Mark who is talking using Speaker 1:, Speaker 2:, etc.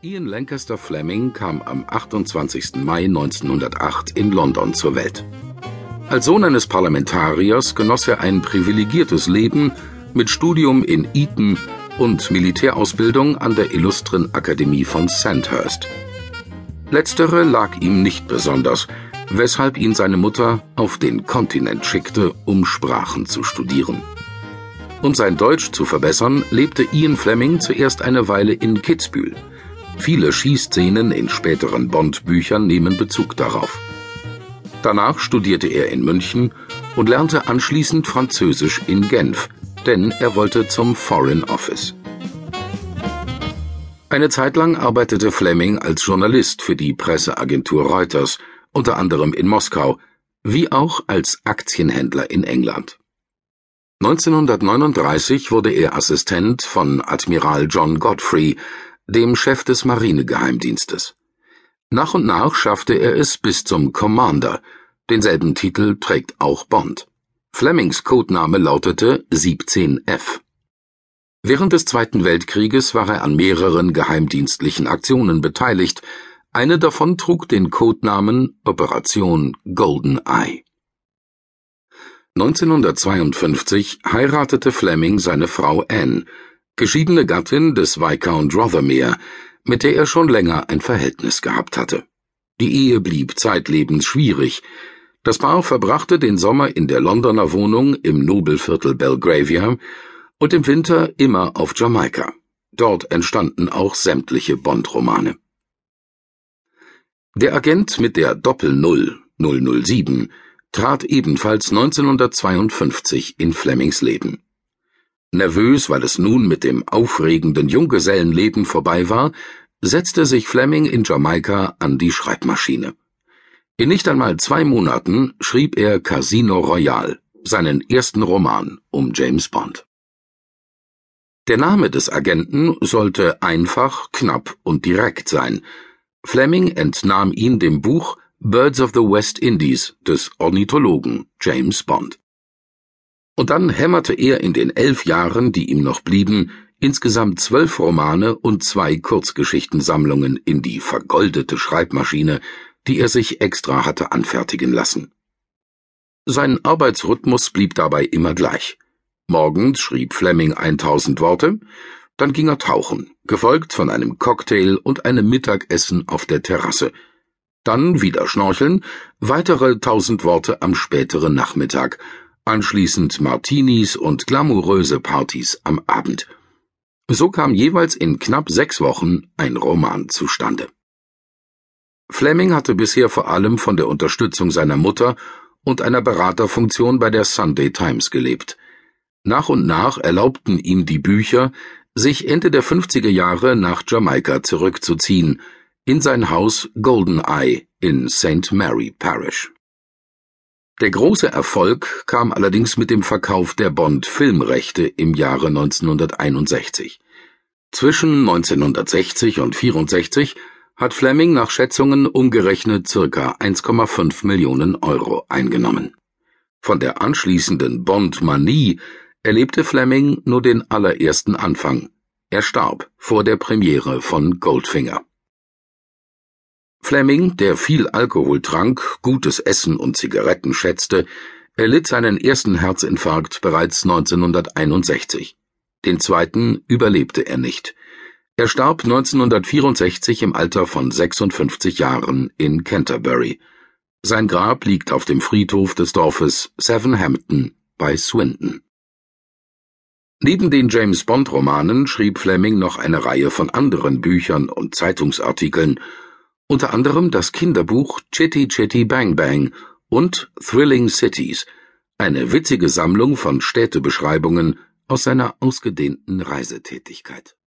Speaker 1: Ian Lancaster Fleming kam am 28. Mai 1908 in London zur Welt. Als Sohn eines Parlamentariers genoss er ein privilegiertes Leben mit Studium in Eton und Militärausbildung an der illustren Akademie von Sandhurst. Letztere lag ihm nicht besonders, weshalb ihn seine Mutter auf den Kontinent schickte, um Sprachen zu studieren. Um sein Deutsch zu verbessern, lebte Ian Fleming zuerst eine Weile in Kitzbühel. Viele Schießszenen in späteren Bond-Büchern nehmen Bezug darauf. Danach studierte er in München und lernte anschließend Französisch in Genf, denn er wollte zum Foreign Office. Eine Zeit lang arbeitete Fleming als Journalist für die Presseagentur Reuters, unter anderem in Moskau, wie auch als Aktienhändler in England. 1939 wurde er Assistent von Admiral John Godfrey, dem Chef des Marinegeheimdienstes. Nach und nach schaffte er es bis zum Commander, denselben Titel trägt auch Bond. Flemings Codename lautete 17F. Während des Zweiten Weltkrieges war er an mehreren geheimdienstlichen Aktionen beteiligt, eine davon trug den Codenamen Operation GoldenEye. 1952 heiratete Fleming seine Frau Anne, geschiedene Gattin des Viscount Rothermere, mit der er schon länger ein Verhältnis gehabt hatte. Die Ehe blieb zeitlebens schwierig. Das Paar verbrachte den Sommer in der Londoner Wohnung im Nobelviertel Belgravia und im Winter immer auf Jamaika. Dort entstanden auch sämtliche Bond-Romane. Der Agent mit der Doppel-0, 007, trat ebenfalls 1952 in Flemings Leben. Nervös, weil es nun mit dem aufregenden Junggesellenleben vorbei war, setzte sich Fleming in Jamaika an die Schreibmaschine. In nicht einmal 2 Monaten schrieb er Casino Royale, seinen ersten Roman um James Bond. Der Name des Agenten sollte einfach, knapp und direkt sein. Fleming entnahm ihn dem Buch Birds of the West Indies des Ornithologen James Bond. Und dann hämmerte er in den 11 Jahren, die ihm noch blieben, insgesamt 12 Romane und 2 Kurzgeschichtensammlungen in die vergoldete Schreibmaschine, die er sich extra hatte anfertigen lassen. Sein Arbeitsrhythmus blieb dabei immer gleich. Morgens schrieb Fleming 1000 Worte, dann ging er tauchen, gefolgt von einem Cocktail und einem Mittagessen auf der Terrasse. Dann wieder schnorcheln, weitere 1000 Worte am späteren Nachmittag, anschließend Martinis und glamouröse Partys am Abend. So kam jeweils in knapp 6 Wochen ein Roman zustande. Fleming hatte bisher vor allem von der Unterstützung seiner Mutter und einer Beraterfunktion bei der Sunday Times gelebt. Nach und nach erlaubten ihm die Bücher, sich Ende der 50er Jahre nach Jamaika zurückzuziehen, in sein Haus GoldenEye in St. Mary Parish. Der große Erfolg kam allerdings mit dem Verkauf der Bond-Filmrechte im Jahre 1961. Zwischen 1960 und 1964 hat Fleming nach Schätzungen umgerechnet ca. 1,5 Millionen Euro eingenommen. Von der anschließenden Bond-Manie erlebte Fleming nur den allerersten Anfang. Er starb vor der Premiere von Goldfinger. Fleming, der viel Alkohol trank, gutes Essen und Zigaretten schätzte, erlitt seinen ersten Herzinfarkt bereits 1961. Den zweiten überlebte er nicht. Er starb 1964 im Alter von 56 Jahren in Canterbury. Sein Grab liegt auf dem Friedhof des Dorfes Sevenhampton bei Swindon. Neben den James-Bond-Romanen schrieb Fleming noch eine Reihe von anderen Büchern und Zeitungsartikeln, unter anderem das Kinderbuch Chitty Chitty Bang Bang und Thrilling Cities, eine witzige Sammlung von Städtebeschreibungen aus seiner ausgedehnten Reisetätigkeit.